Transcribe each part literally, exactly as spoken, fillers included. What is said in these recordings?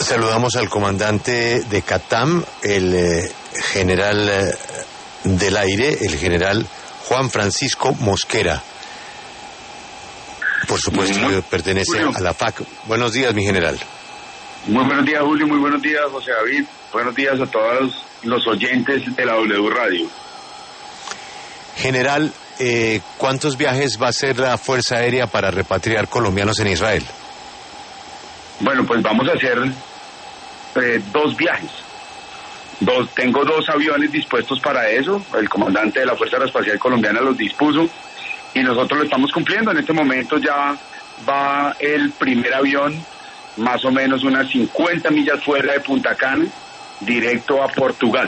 Saludamos al comandante de CATAM, el eh, general eh, del aire, el general Juan Francisco Mosquera. Por supuesto, muy, pertenece Julio. a la F A C. Buenos días, mi general. Muy buenos días, Julio. Muy buenos días, José David. Buenos días a todos los oyentes de la W Radio. General, eh, ¿cuántos viajes va a hacer la Fuerza Aérea para repatriar colombianos en Israel? Bueno, pues vamos a hacer eh, dos viajes. Dos, tengo dos aviones dispuestos para eso. El comandante de la Fuerza Aeroespacial Colombiana los dispuso y nosotros lo estamos cumpliendo. En este momento ya va el primer avión, más o menos unas cincuenta millas fuera de Punta Cana, directo a Portugal.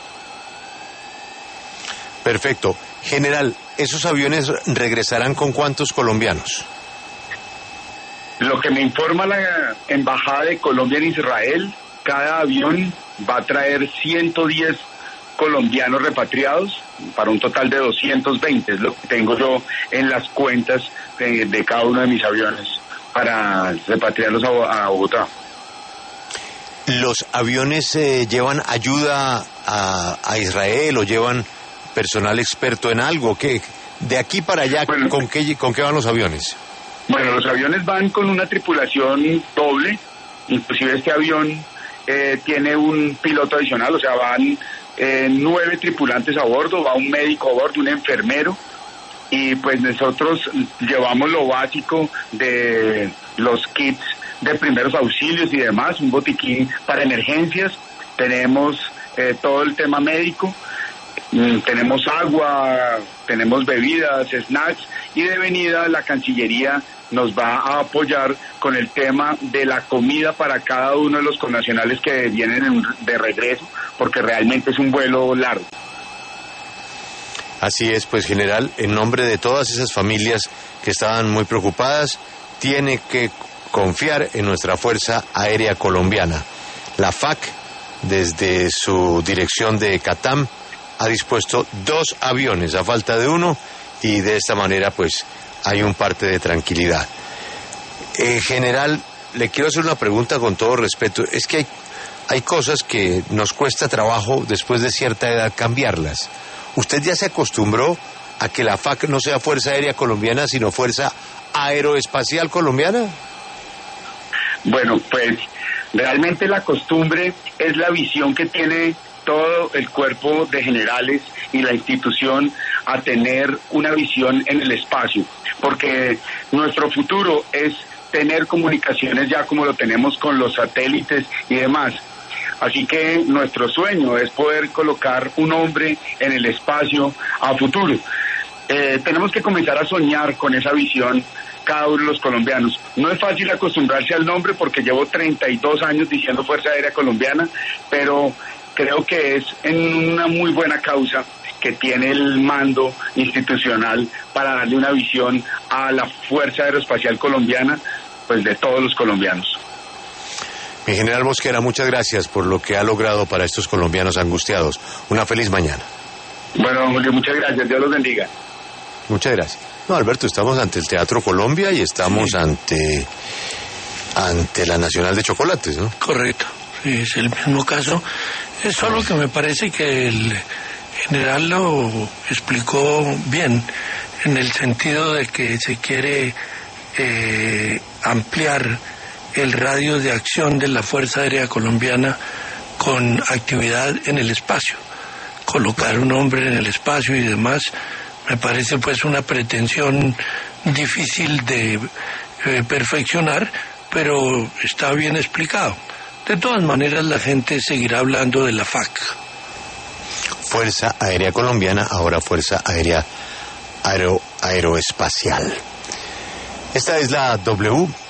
Perfecto. General, ¿esos aviones regresarán con cuántos colombianos? Lo que me informa la Embajada de Colombia en Israel, cada avión va a traer ciento diez colombianos repatriados para un total de doscientos veinte, es lo que tengo yo en las cuentas de, de cada uno de mis aviones para repatriarlos a, a Bogotá. ¿Los aviones eh, llevan ayuda a, a Israel o llevan personal experto en algo? ¿Qué? De aquí para allá, bueno, ¿con qué, con qué van los aviones? Bueno, los aviones van con una tripulación doble, inclusive este avión eh, tiene un piloto adicional, o sea, van eh, nueve tripulantes a bordo, va un médico a bordo, un enfermero, y pues nosotros llevamos lo básico de los kits de primeros auxilios y demás, un botiquín para emergencias, tenemos eh, todo el tema médico, mm, tenemos agua, tenemos bebidas, snacks, y de venida la Cancillería nos va a apoyar con el tema de la comida para cada uno de los connacionales que vienen de regreso, porque realmente es un vuelo largo. Así es, pues general, en nombre de todas esas familias que estaban muy preocupadas, tiene que confiar en nuestra Fuerza Aérea Colombiana. La F A C, desde su dirección de CATAM, ha dispuesto dos aviones a falta de uno, y de esta manera pues hay un parte de tranquilidad. Eh, general, le quiero hacer una pregunta con todo respeto. Es que hay, hay cosas que nos cuesta trabajo después de cierta edad cambiarlas. ¿Usted ya se acostumbró a que la F A C no sea Fuerza Aérea Colombiana, sino Fuerza Aeroespacial Colombiana? Bueno, pues realmente la costumbre es la visión que tiene todo el cuerpo de generales y la institución a tener una visión en el espacio, porque nuestro futuro es tener comunicaciones ya como lo tenemos con los satélites y demás. Así que nuestro sueño es poder colocar un hombre en el espacio a futuro. Eh, tenemos que comenzar a soñar con esa visión cada uno de los colombianos. No es fácil acostumbrarse al nombre porque llevo treinta y dos años diciendo Fuerza Aérea Colombiana, pero creo que es en una muy buena causa que tiene el mando institucional para darle una visión a la Fuerza Aeroespacial Colombiana, pues de todos los colombianos. Mi general Mosquera, muchas gracias por lo que ha logrado para estos colombianos angustiados. Una feliz mañana. Bueno, Julio, muchas gracias. Dios los bendiga. Muchas gracias. No, Alberto, estamos ante el Teatro Colombia y estamos sí. ante ante la Nacional de Chocolates, ¿no? Correcto. Sí, es el mismo caso. Es solo que me parece que el general lo explicó bien, en el sentido de que se quiere eh, ampliar el radio de acción de la Fuerza Aérea Colombiana con actividad en el espacio. Colocar un hombre en el espacio y demás, me parece pues una pretensión difícil de eh, perfeccionar, pero está bien explicado. De todas maneras, la gente seguirá hablando de la F A C. Fuerza Aérea Colombiana, ahora Fuerza Aérea Aero, Aeroespacial. Esta es la W.